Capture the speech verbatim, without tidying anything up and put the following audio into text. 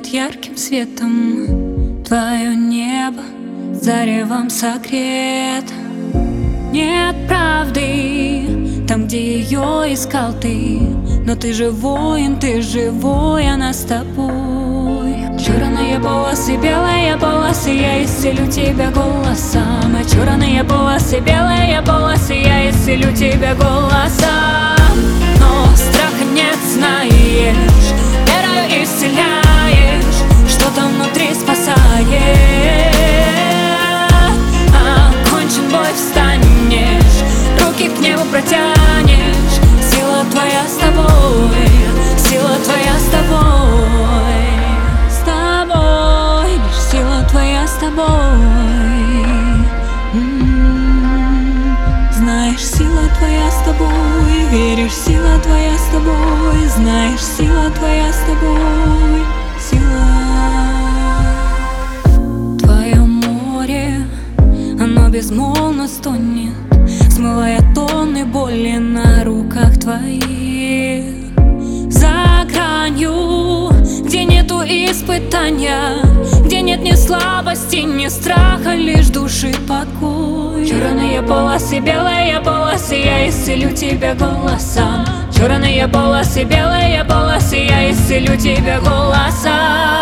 зальет ярким светом твое небо, заревом согрет. Нет правды там, где ее искал ты, но ты же воин, ты живой, она с тобой. Черные полосы, белые полосы, я исцелю тебя голосом. А черные полосы, белые полосы, я исцелю тебя голосом. Но страха нет, знаешь, верою исцеляешь, что-то внутри спасает. Окончен бой, встанешь, руки к небу протянешь. Сила твоя с тобой, сила твоя с тобой, с тобой, лишь сила твоя с тобой. М-м-м. Знаешь, сила твоя с тобой, веришь, сила твоя с тобой, знаешь, сила твоя с тобой, сила. Твое море, оно безмолвно стонет, смывая тонны боли на руках твоих. За гранью, где нету испытания, где нет ни слабости, ни страха, лишь души покой. Черные полосы, белые полосы, я исцелю тебя голосом. Черные полосы, белые полосы, я исцелю тебя голосом.